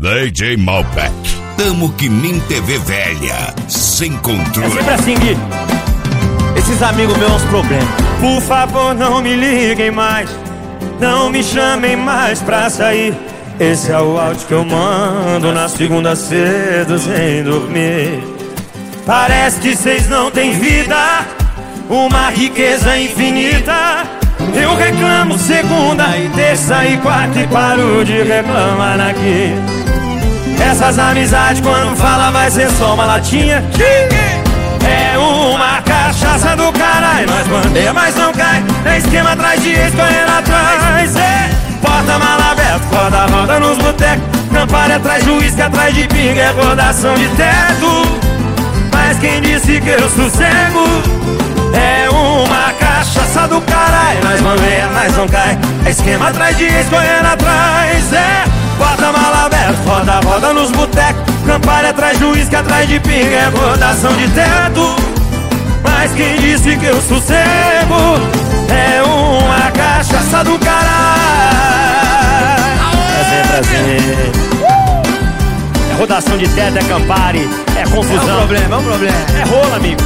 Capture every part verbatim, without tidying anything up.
D J Malbec. Tamo que nem T V velha, sem controle. É sempre assim, Gui. Esses amigos meus, uns problemas. Por favor, não me liguem mais, não me chamem mais pra sair. Esse é o áudio que eu mando na segunda cedo sem dormir. Parece que vocês não têm vida, uma riqueza infinita. Eu reclamo segunda e terça e quarta e paro de reclamar aqui. Essas amizades quando fala vai ser só uma latinha. É uma cachaça do caralho. Nós bandeia, mas não cai. É esquema atrás de ex, correndo atrás. É porta-mala aberto, roda, roda nos botecos. Campari atrás de uísque, atrás de pinga. É rodação de teto. Mas quem disse que eu sossego? É uma cachaça do caralho. Nós bandeia, mas não cai. É esquema atrás de ex, correndo atrás. É porta-mala aberto, roda, roda nos botecos. Campari atrás de uísque, atrás de pinga. É rodação de teto. Mas quem disse que eu sossego? É uma cachaça do caralho. É sempre assim. É rodação de teto, é Campari, é confusão. É um problema, é um problema. É rola, amigo.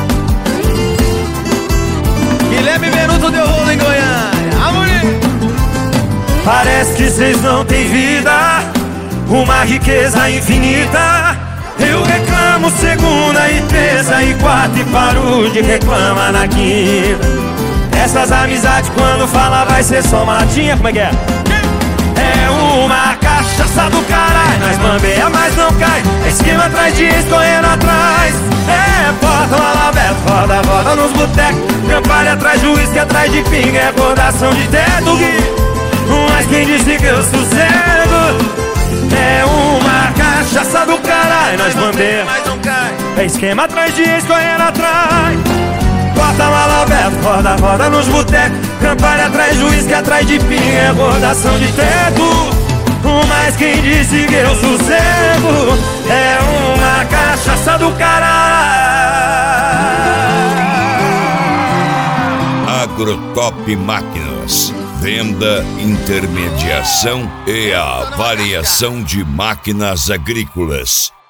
Guilherme Venuto deu rolo em Goiânia. Amorim. Parece que vocês não têm vida, uma riqueza infinita. Eu reclamo segunda e terça e quarta e paro de reclamar na quinta. Essas amizades quando fala vai ser só uma latinha. Como é que é? É uma cachaça do caralho. Nós bambeia, mas não cai. É esquema atrás de ex, correndo atrás. É porta-mala aberto, roda, roda nos botecos. Campari atrás de uísque, atrás de pinga. É rodação de teto, Gui. Mas quem disse que eu sossego? É uma cachaça do caralho. Nós bandeira, Mas não cai. é esquema atrás de ex, correndo atrás. Porta-mala aberto, roda, roda nos botecos. Campari atrás de uísque, atrás de pinga. É rodação de teto. Mas quem disse que eu sossego? É uma cachaça do caralho. Agrotop Máquinas. Venda, intermediação e avaliação de máquinas agrícolas.